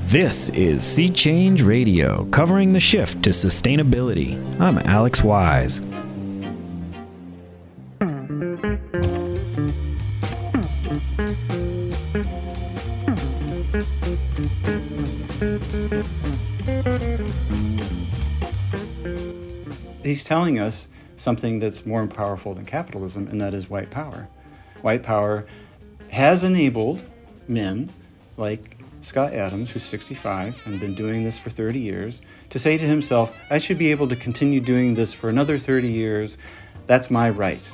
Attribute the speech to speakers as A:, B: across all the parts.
A: This is Sea Change Radio, covering the shift to sustainability. I'm Alex Wise.
B: He's telling us something that's more powerful than capitalism, and that is white power. White power has enabled men like Scott Adams, who's 65 and been doing this for 30 years, to say to himself, I should be able to continue doing this for another 30 years. That's my right.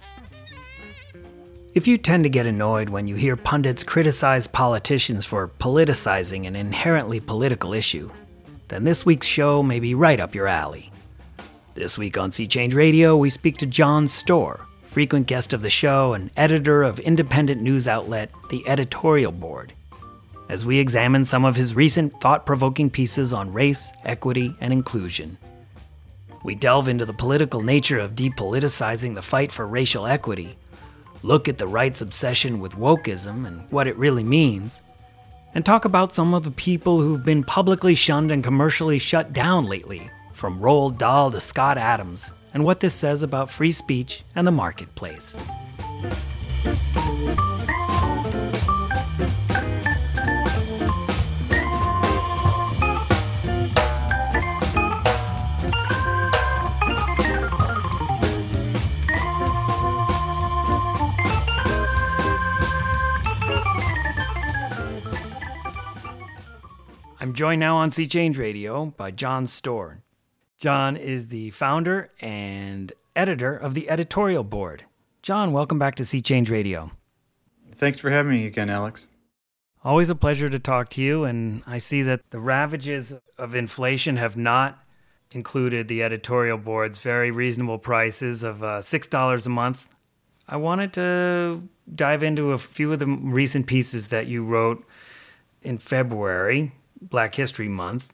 C: If you tend to get annoyed when you hear pundits criticize politicians for politicizing an inherently political issue, then this week's show may be right up your alley. This week on Sea Change Radio, we speak to John Storr, frequent guest of the show and editor of independent news outlet The Editorial Board, as we examine some of his recent thought-provoking pieces on race, equity, and inclusion. We delve into the political nature of depoliticizing the fight for racial equity, look at the right's obsession with wokeism and what it really means, and talk about some of the people who've been publicly shunned and commercially shut down lately, from Roald Dahl to Scott Adams, and what this says about free speech and the marketplace. I'm joined now on Sea Change Radio by John Storr. John is the founder and editor of the Editorial Board. John, welcome back to Sea Change Radio.
B: Thanks for having me again, Alex.
C: Always a pleasure to talk to you, and I see that the ravages of inflation have not included the Editorial Board's very reasonable prices of $6 a month. I wanted to dive into a few of the recent pieces that you wrote in February, Black History Month,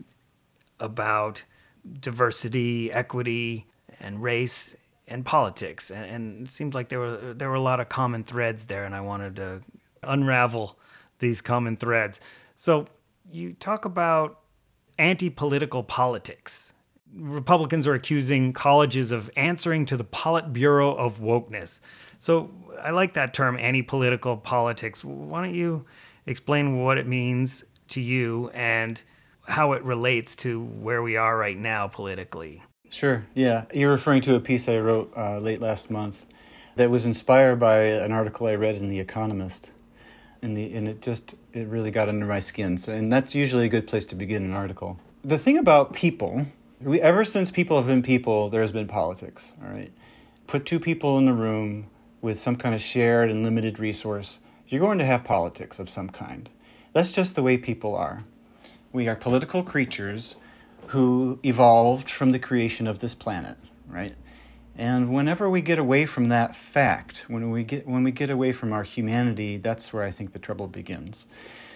C: about diversity, equity, and race and politics. And it seems like there were a lot of common threads there, and I wanted to unravel these common threads. So you talk about anti-political politics. Republicans are accusing colleges of answering to the Politburo of wokeness. So I like that term, anti-political politics. Why don't you explain what it means to you and how it relates to where we are right now politically?
B: Sure, yeah. You're referring to a piece I wrote late last month that was inspired by an article I read in The Economist. And it really got under my skin. And that's usually a good place to begin an article. The thing about people, ever since people have been people, there has been politics, all right? Put two people in the room with some kind of shared and limited resource, you're going to have politics of some kind. That's just the way people are. We are political creatures who evolved from the creation of this planet, right? And whenever we get away from that fact, when we get away from our humanity, that's where I think the trouble begins.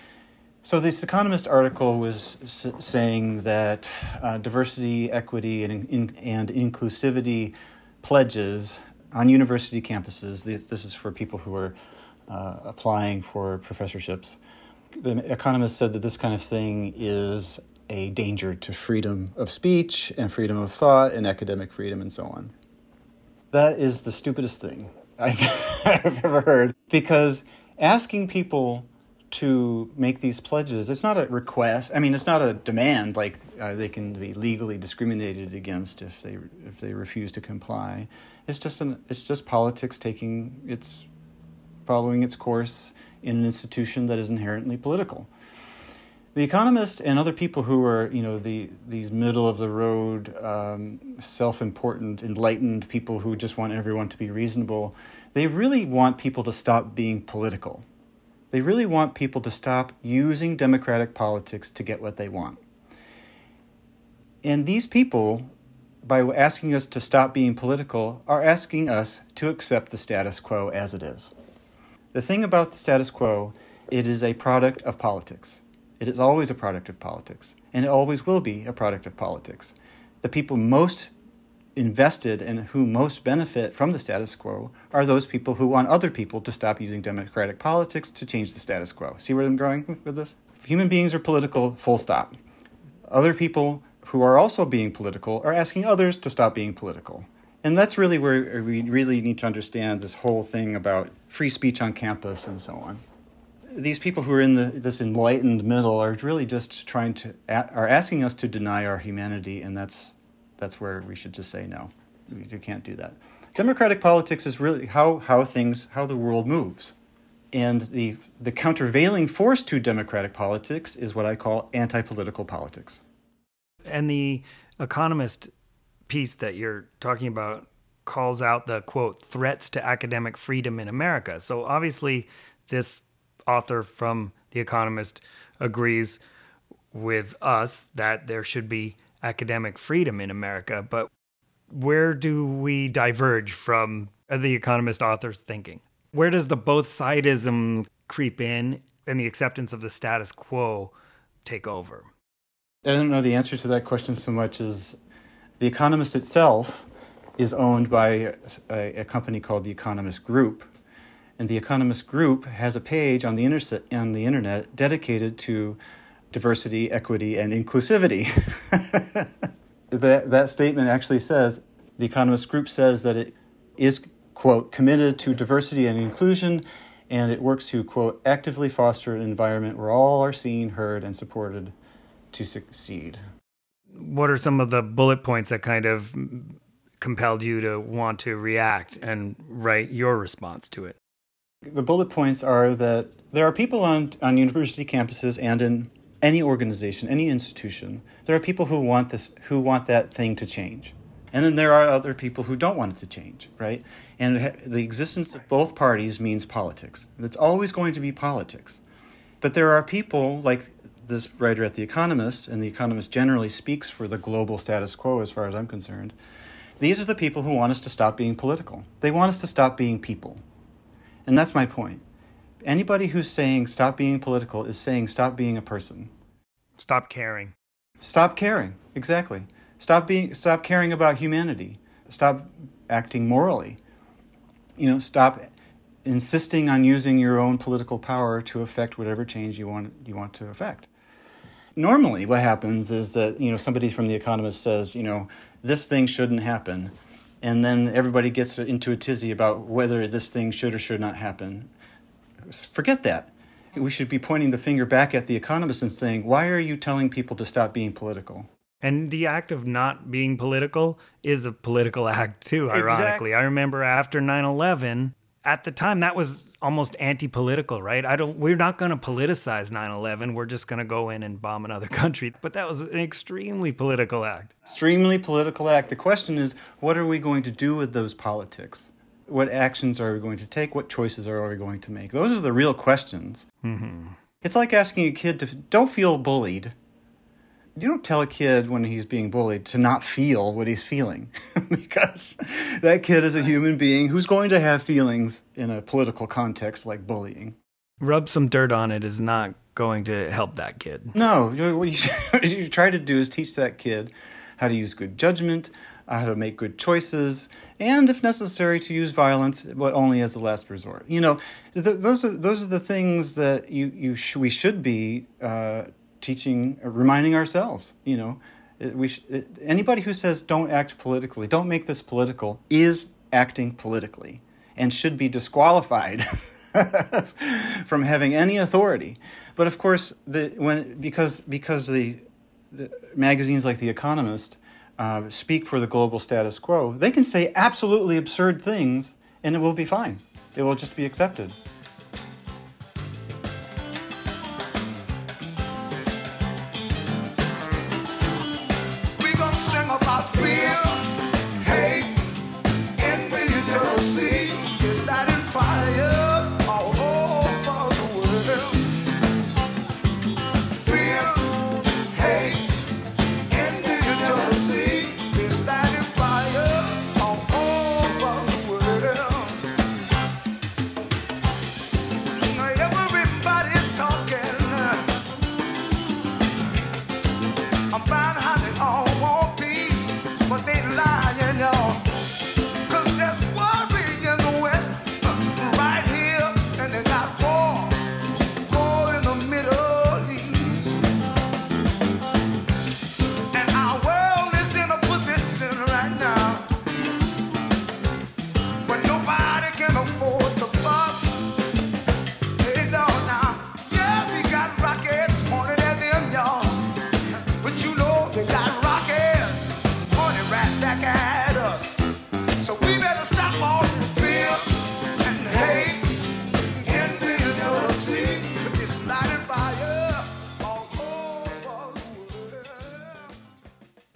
B: So this Economist article was saying that diversity, equity, and inclusivity pledges on university campuses, this is for people who are applying for professorships. The Economist said that this kind of thing is a danger to freedom of speech and freedom of thought and academic freedom and so on. That is the stupidest thing I've ever heard, because asking people to make these pledges, it's not a request. I mean, it's not a demand like they can be legally discriminated against if they refuse to comply. It's just politics following its course in an institution that is inherently political. The Economist and other people who are, these middle-of-the-road, self-important, enlightened people who just want everyone to be reasonable, they really want people to stop being political. They really want people to stop using democratic politics to get what they want. And these people, by asking us to stop being political, are asking us to accept the status quo as it is. The thing about the status quo, it is a product of politics. It is always a product of politics, and it always will be a product of politics. The people most invested and who most benefit from the status quo are those people who want other people to stop using democratic politics to change the status quo. See where I'm going with this? Human beings are political, full stop. Other people who are also being political are asking others to stop being political. And that's really where we really need to understand this whole thing about free speech on campus and so on. These people who are in this enlightened middle are really just are asking us to deny our humanity, and that's where we should just say no. You can't do that. Democratic politics is really how the world moves. And the countervailing force to democratic politics is what I call anti-political politics.
C: And the Economist piece that you're talking about calls out the, quote, threats to academic freedom in America. So obviously this author from The Economist agrees with us that there should be academic freedom in America, but where do we diverge from The Economist author's thinking? Where does the both-sidism creep in and the acceptance of the status quo take over?
B: I don't know the answer to that question so much as The Economist itself is owned by a company called The Economist Group. And The Economist Group has a page on the internet dedicated to diversity, equity, and inclusivity. That statement actually says, The Economist Group says that it is, quote, committed to diversity and inclusion, and it works to, quote, actively foster an environment where all are seen, heard, and supported to succeed.
C: What are some of the bullet points that kind of compelled you to want to react and write your response to it?
B: The bullet points are that there are people on university campuses and in any organization, any institution, there are people who want that thing to change. And then there are other people who don't want it to change, right? And the existence of both parties means politics. It's always going to be politics. But there are people like this writer at The Economist, and The Economist generally speaks for the global status quo as far as I'm concerned. These are the people who want us to stop being political. They want us to stop being people. And that's my point. Anybody who's saying stop being political is saying stop being a person.
C: Stop caring.
B: Stop caring, exactly. Stop caring about humanity. Stop acting morally. Stop insisting on using your own political power to affect whatever change you want to affect. Normally what happens is that, somebody from The Economist says, this thing shouldn't happen. And then everybody gets into a tizzy about whether this thing should or should not happen. Forget that. We should be pointing the finger back at The Economist and saying, why are you telling people to stop being political?
C: And the act of not being political is a political act too, ironically. Exactly. I remember after 9/11, at the time that was almost anti-political, right? We're not going to politicize 9/11. We're just going to go in and bomb another country. But that was an extremely political act.
B: Extremely political act. The question is, what are we going to do with those politics? What actions are we going to take? What choices are we going to make? Those are the real questions. Mm-hmm. It's like asking a kid to don't feel bullied. You don't tell a kid when he's being bullied to not feel what he's feeling because that kid is a human being who's going to have feelings in a political context like bullying.
C: Rub some dirt on it is not going to help that kid.
B: No, what you try to do is teach that kid how to use good judgment, how to make good choices, and if necessary to use violence, but only as a last resort. Those are the things that we should be teaching, reminding ourselves. Anybody who says don't act politically, don't make this political, is acting politically and should be disqualified from having any authority. But of course, because the magazines like The Economist speak for the global status quo, they can say absolutely absurd things and it will be fine. It will just be accepted.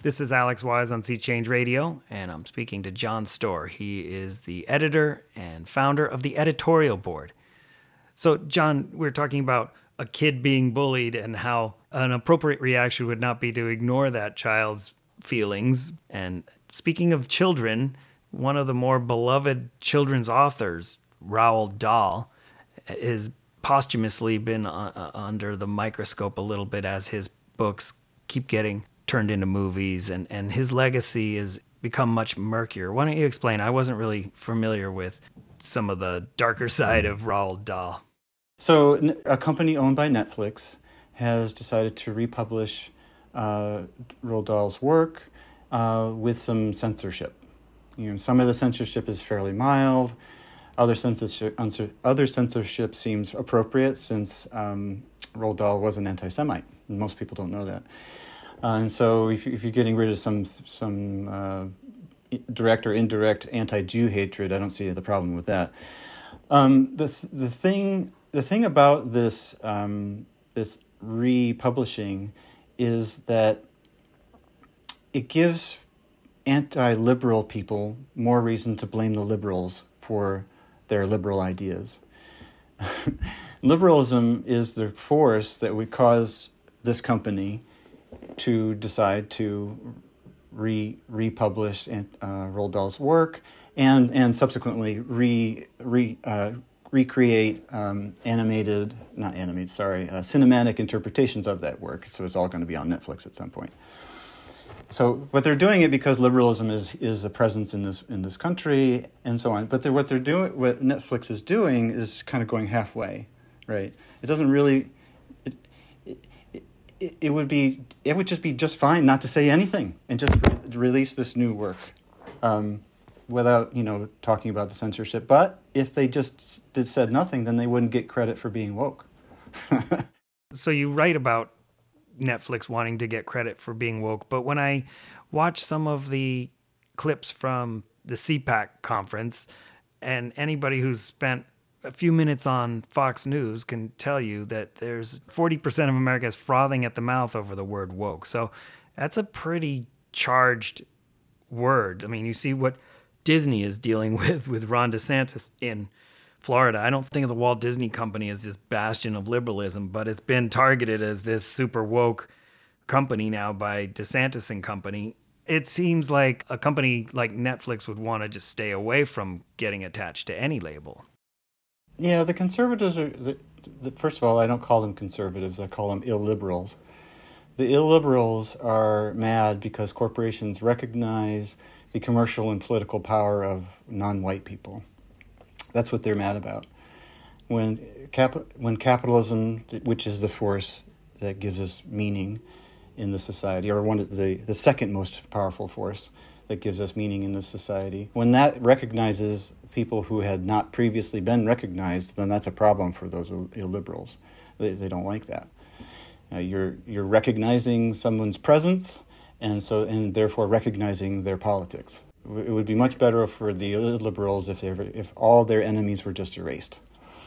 C: This is Alex Wise on Sea Change Radio, and I'm speaking to John Storr. He is the editor and founder of the editorial board. So, John, we're talking about a kid being bullied and how an appropriate reaction would not be to ignore that child's feelings. And speaking of children, one of the more beloved children's authors, Roald Dahl, has posthumously been under the microscope a little bit as his books keep getting turned into movies, and his legacy has become much murkier. Why don't you explain? I wasn't really familiar with some of the darker side of Roald Dahl.
B: So a company owned by Netflix has decided to republish Roald Dahl's work with some censorship. Some of the censorship is fairly mild. Other censorship seems appropriate since Roald Dahl was an anti-Semite. Most people don't know that. And so if you're getting rid of some direct or indirect anti-Jew hatred, I don't see the problem with that. The thing about this this republishing is that it gives anti-liberal people more reason to blame the liberals for their liberal ideas. Liberalism is the force that would cause this company to decide to republish Roald Dahl's work and subsequently recreate cinematic interpretations of that work. So it's all going to be on Netflix at some point. So, but they're doing it because liberalism is a presence in this country and so on. But what Netflix is doing is kind of going halfway, right? It doesn't really. It would just be just fine not to say anything and just release this new work, without talking about the censorship. But if they just said nothing, then they wouldn't get credit for being woke.
C: So you write about Netflix wanting to get credit for being woke, but when I watch some of the clips from the CPAC conference, and anybody who's spent a few minutes on Fox News can tell you that there's 40% of America is frothing at the mouth over the word woke. So that's a pretty charged word. I mean, you see what Disney is dealing with Ron DeSantis in Florida. I don't think of the Walt Disney Company as this bastion of liberalism, but it's been targeted as this super woke company now by DeSantis and company. It seems like a company like Netflix would want to just stay away from getting attached to any label.
B: Yeah, the conservatives are... First of all, I don't call them conservatives. I call them illiberals. The illiberals are mad because corporations recognize the commercial and political power of non-white people. That's what they're mad about. When capitalism, which is the force that gives us meaning in the society, or one of the second most powerful force that gives us meaning in this society, when that recognizes people who had not previously been recognized, then that's a problem for those illiberals. They don't like that. You're recognizing someone's presence, and therefore recognizing their politics. It would be much better for the illiberals if all their enemies were just erased.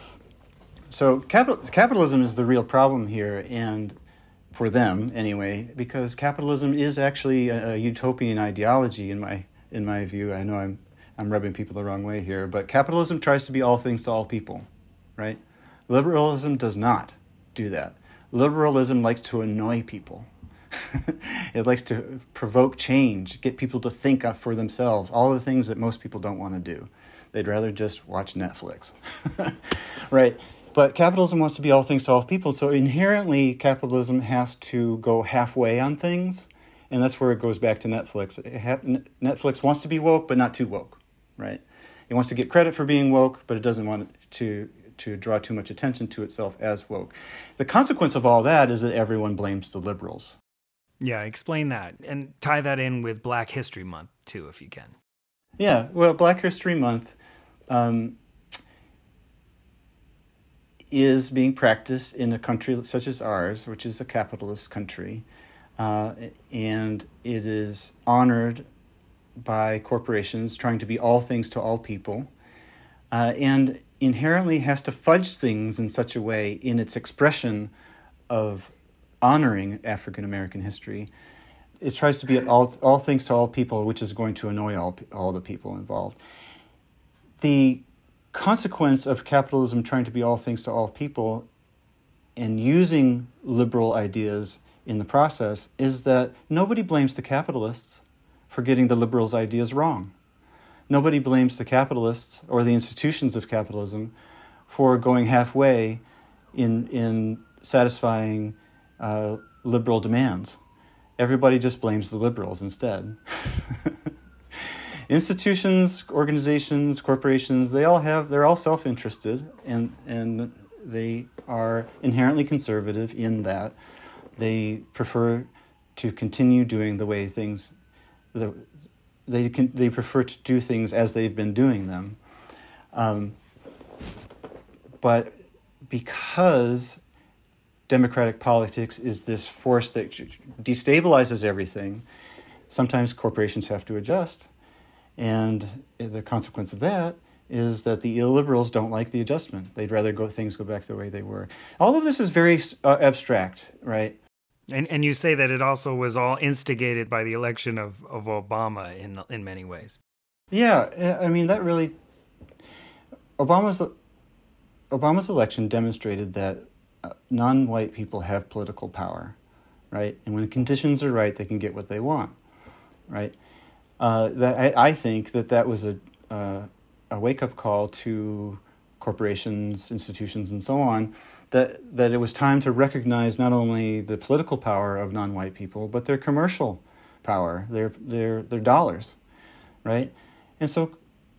B: So capitalism is the real problem here, and for them anyway, because capitalism is actually a utopian ideology in my view. I know I'm rubbing people the wrong way here, but capitalism tries to be all things to all people, right? Liberalism does not do that. Liberalism likes to annoy people. It likes to provoke change, get people to think up for themselves, all the things that most people don't want to do. They'd rather just watch Netflix, right? But capitalism wants to be all things to all people, so inherently capitalism has to go halfway on things, and that's where it goes back to Netflix. Netflix wants to be woke, but not too woke, right? It wants to get credit for being woke, but it doesn't want to draw too much attention to itself as woke. The consequence of all that is that everyone blames the liberals.
C: Yeah, explain that, and tie that in with Black History Month, too, if you can.
B: Yeah, well, Black History Month is being practiced in a country such as ours, which is a capitalist country, and it is honored by corporations trying to be all things to all people, and inherently has to fudge things in such a way in its expression of honoring African American history it tries to be all things to all people, which is going to annoy all the people involved. The consequence of capitalism trying to be all things to all people and using liberal ideas in the process is that nobody blames the capitalists for getting the liberals' ideas wrong. Nobody blames the capitalists or the institutions of capitalism for going halfway in satisfying liberal demands. Everybody just blames the liberals instead. Institutions, organizations, corporations, they're all self-interested, and they are inherently conservative in that they prefer to continue doing the way things, they prefer to do things as they've been doing them. But because democratic politics is this force that destabilizes everything, sometimes corporations have to adjust. And the consequence of that is that the illiberals don't like the adjustment. They'd rather things go back the way they were. All of this is very abstract, right?
C: And you say that it also was all instigated by the election of Obama in many ways.
B: Yeah, I mean, that really... Obama's election demonstrated that non-white people have political power, right? And when the conditions are right, they can get what they want, right? I think that was a wake-up call to corporations, institutions, and so on, that it was time to recognize not only the political power of non-white people, but their commercial power, their dollars, right? And so,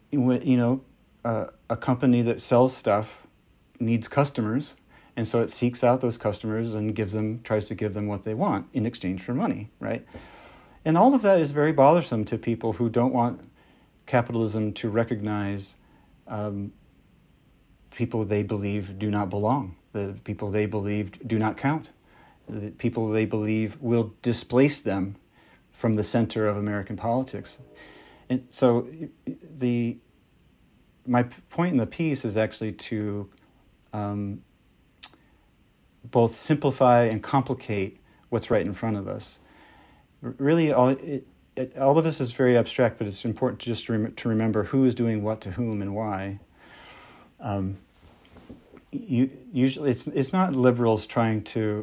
B: a company that sells stuff needs customers, and so it seeks out those customers and tries to give them what they want in exchange for money, right? And all of that is very bothersome to people who don't want capitalism to recognize people they believe do not belong, the people they believe do not count, the people they believe will displace them from the center of American politics. And so my point in the piece is actually to both simplify and complicate what's right in front of us. Really, all of this is very abstract, but it's important just to remember who is doing what to whom and why. Usually, it's not liberals trying to,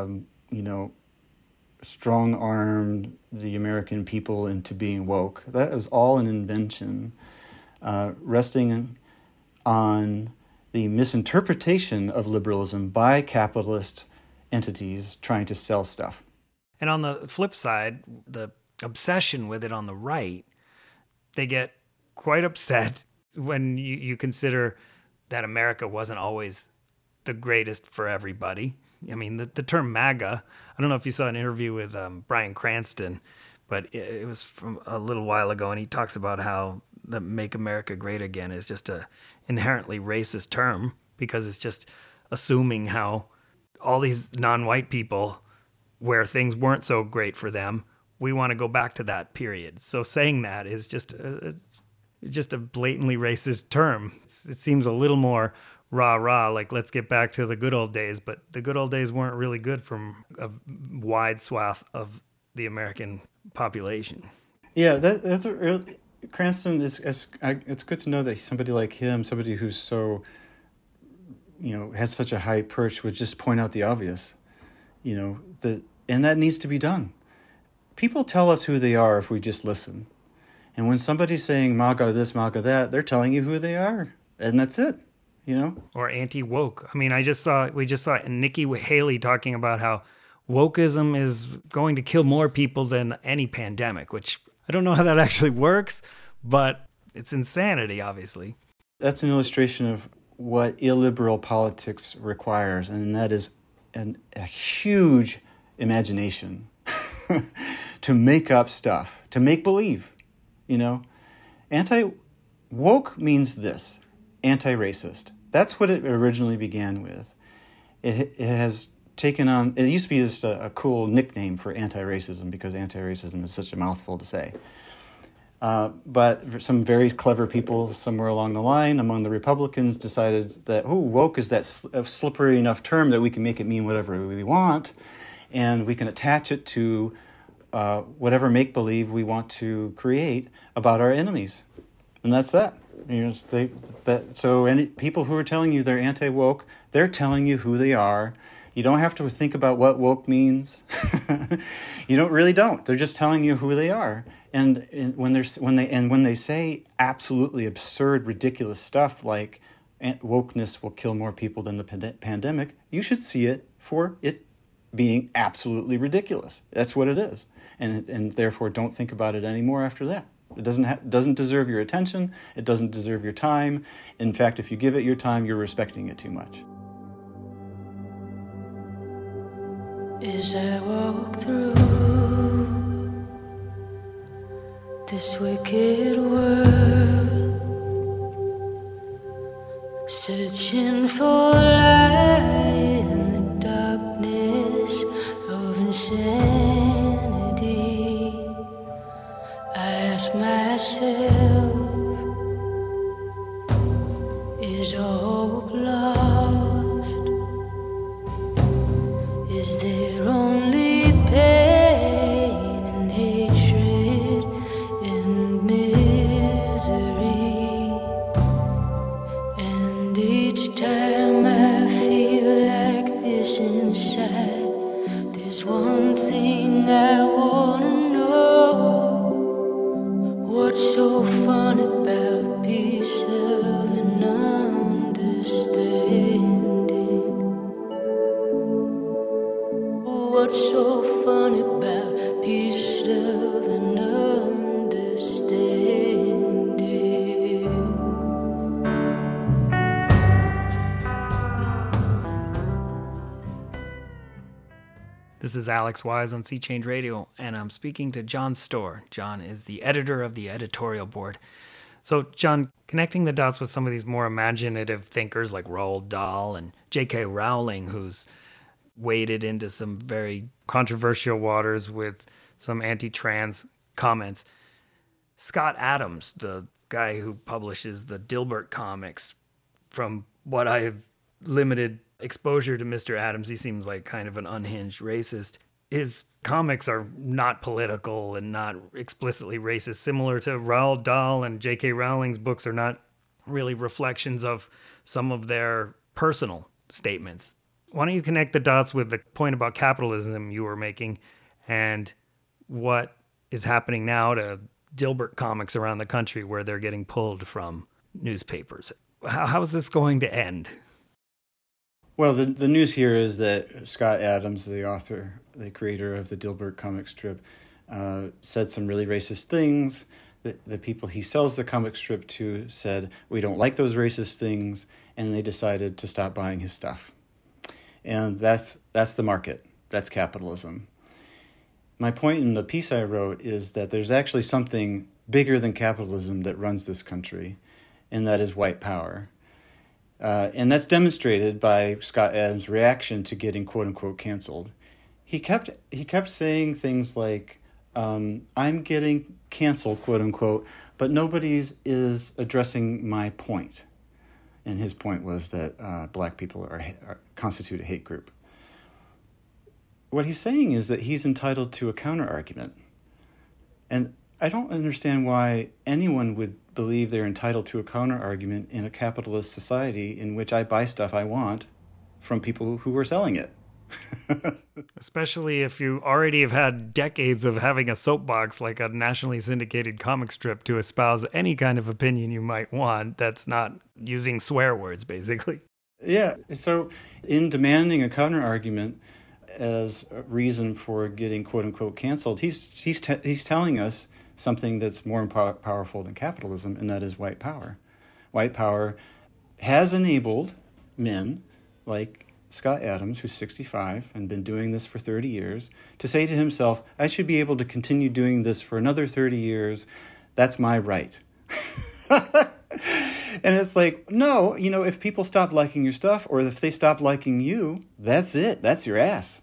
B: strong-arm the American people into being woke. That is all an invention, resting on the misinterpretation of liberalism by capitalist entities trying to sell stuff.
C: And on the flip side, the obsession with it on the right, they get quite upset when you consider that America wasn't always the greatest for everybody. I mean, the term MAGA, I don't know if you saw an interview with Bryan Cranston, but it was from a little while ago, and he talks about how the Make America Great Again is just a inherently racist term because it's just assuming how all these non-white people, where things weren't so great for them, we want to go back to that period. So saying that is just a blatantly racist term. It seems a little more rah-rah, like let's get back to the good old days, but the good old days weren't really good from a wide swath of the American population.
B: Yeah, that's a real... Cranston it's good to know that somebody like him, somebody who's so, has such a high perch, would just point out the obvious, and that needs to be done. People tell us who they are if we just listen. And when somebody's saying MAGA this, MAGA that, they're telling you who they are. And that's it, Or
C: anti-woke. I mean, we just saw Nikki Haley talking about how wokeism is going to kill more people than any pandemic, which I don't know how that actually works, but it's insanity, obviously.
B: That's an illustration of what illiberal politics requires, and that is a huge imagination to make up stuff, to make believe, Anti-woke means this, anti-racist. That's what it originally began with. It has taken on, it used to be just a cool nickname for anti-racism because anti-racism is such a mouthful to say. But some very clever people somewhere along the line among the Republicans decided that, woke is that slippery enough term that we can make it mean whatever we want, and we can attach it to whatever make-believe we want to create about our enemies. And that's that. So any people who are telling you they're anti-woke, they're telling you who they are. You don't have to think about what woke means. You don't. They're just telling you who they are. And when they say absolutely absurd, ridiculous stuff like wokeness will kill more people than the pandemic, you should see it for it being absolutely ridiculous. That's what it is. And therefore don't think about it anymore after that. It doesn't deserve your attention. It doesn't deserve your time. In fact, if you give it your time, you're respecting it too much.
D: As I walk through this wicked world, searching for light in the darkness of insanity, I ask myself, is all hope lost? Is there only pain and hatred and misery? And each time I feel like this inside, there's one thing I wanna know. What's so fun about peace, love, and understanding? What's so fun about peace, love, and understanding?
C: This is Alex Wise on Sea Change Radio, and I'm speaking to John Storr. John is the editor of the editorial board. So, John, connecting the dots with some of these more imaginative thinkers like Roald Dahl and J.K. Rowling, who's waded into some very controversial waters with some anti-trans comments. Scott Adams, the guy who publishes the Dilbert comics, from what I have limited exposure to Mr. Adams, he seems like kind of an unhinged racist. His comics are not political and not explicitly racist, similar to Roald Dahl, and J.K. Rowling's books are not really reflections of some of their personal statements. Why don't you connect the dots with the point about capitalism you were making and what is happening now to Dilbert comics around the country where they're getting pulled from newspapers? How is this going to end?
B: Well, the news here is that Scott Adams, the author, the creator of the Dilbert comic strip, said some really racist things. The people he sells the comic strip to said, we don't like those racist things, and they decided to stop buying his stuff. And that's the market. That's capitalism. My point in the piece I wrote is that there's actually something bigger than capitalism that runs this country, and that is white power. And that's demonstrated by Scott Adams' reaction to getting quote-unquote canceled. He kept saying things like, I'm getting canceled, quote-unquote, but nobody is addressing my point. And his point was that black people constitute a hate group. What he's saying is that he's entitled to a counter-argument. And I don't understand why anyone would believe they're entitled to a counter-argument in a capitalist society in which I buy stuff I want from people who are selling it.
C: Especially if you already have had decades of having a soapbox like a nationally syndicated comic strip to espouse any kind of opinion you might want that's not using swear words, basically.
B: Yeah, so in demanding a counter-argument as a reason for getting quote-unquote canceled, he's telling us something that's more powerful than capitalism, and that is white power. White power has enabled men like Scott Adams, who's 65 and been doing this for 30 years, to say to himself, I should be able to continue doing this for another 30 years. That's my right. And it's like, no, if people stop liking your stuff or if they stop liking you, that's it. That's your ass.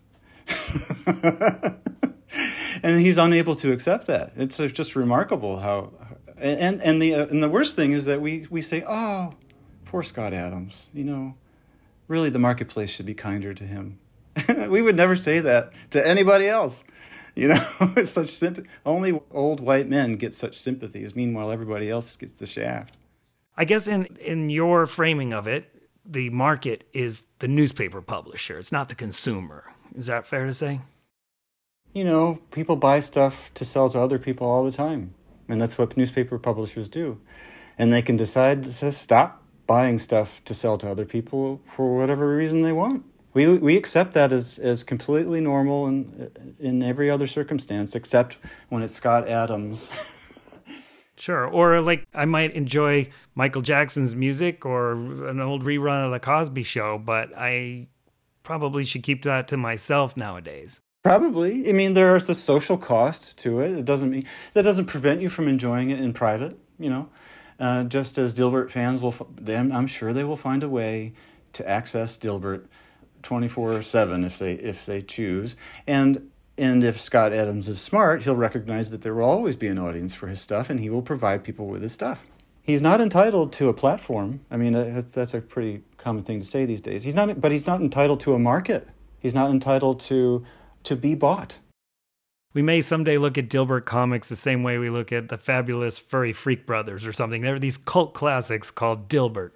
B: And he's unable to accept that. It's just remarkable how, and the worst thing is that we say, oh, poor Scott Adams, really the marketplace should be kinder to him. We would never say that to anybody else. You know, only old white men get such sympathies. Meanwhile, everybody else gets the shaft.
C: I guess in your framing of it, the market is the newspaper publisher. It's not the consumer. Is that fair to say?
B: You know, people buy stuff to sell to other people all the time. And that's what newspaper publishers do. And they can decide to stop buying stuff to sell to other people for whatever reason they want. We accept that as completely normal in every other circumstance, except when it's Scott Adams.
C: Sure. Or like I might enjoy Michael Jackson's music or an old rerun of The Cosby Show, but I probably should keep that to myself nowadays.
B: Probably. I mean, there's a social cost to it. That doesn't prevent you from enjoying it in private, you know. Just as Dilbert fans I'm sure they will find a way to access Dilbert 24/7 if they choose. And if Scott Adams is smart, he'll recognize that there will always be an audience for his stuff, and he will provide people with his stuff. He's not entitled to a platform. I mean, that's a pretty common thing to say these days. But he's not entitled to a market. He's not entitled to be bought.
C: We may someday look at Dilbert comics the same way we look at the Fabulous Furry Freak Brothers or something. There are these cult classics called Dilbert.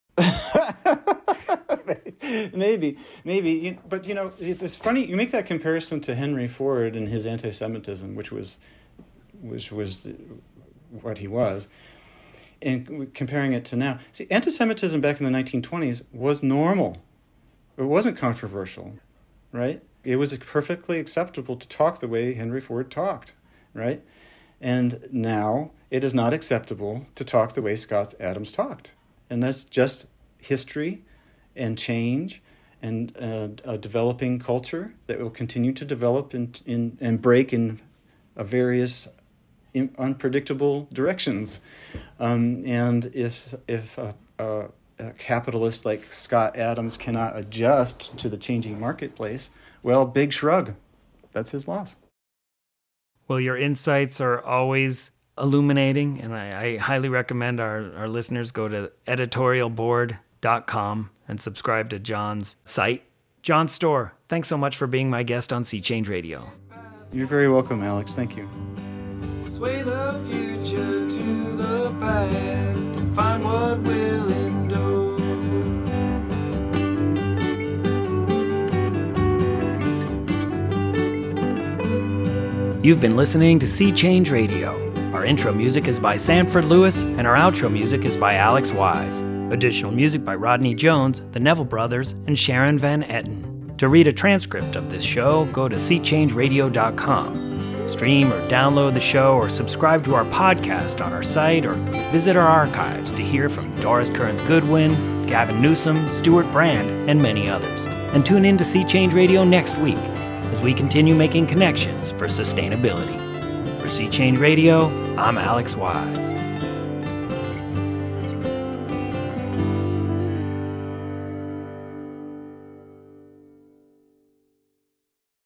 B: Maybe. But, you know, it's funny. You make that comparison to Henry Ford and his anti-Semitism, which was what he was, and comparing it to now. See, anti-Semitism back in the 1920s was normal. It wasn't controversial, right? It was perfectly acceptable to talk the way Henry Ford talked, right? And now it is not acceptable to talk the way Scott Adams talked. And that's just history and change and a developing culture that will continue to develop and break in various unpredictable directions. And if a capitalist like Scott Adams cannot adjust to the changing marketplace, well, big shrug. That's his loss.
C: Well, your insights are always illuminating, and I highly recommend our listeners go to editorialboard.com and subscribe to John's site. John Storr, thanks so much for being my guest on Sea Change Radio.
B: You're very welcome, Alex. Thank you.
E: Sway the future to the past and find what will endure.
C: You've been listening to Sea Change Radio. Our intro music is by Sanford Lewis, and our outro music is by Alex Wise. Additional music by Rodney Jones, the Neville Brothers, and Sharon Van Etten. To read a transcript of this show, go to seachangeradio.com. Stream or download the show or subscribe to our podcast on our site or visit our archives to hear from Doris Kearns Goodwin, Gavin Newsom, Stuart Brand, and many others. And tune in to Sea Change Radio next week as we continue making connections for sustainability. For Sea Change Radio, I'm Alex Wise.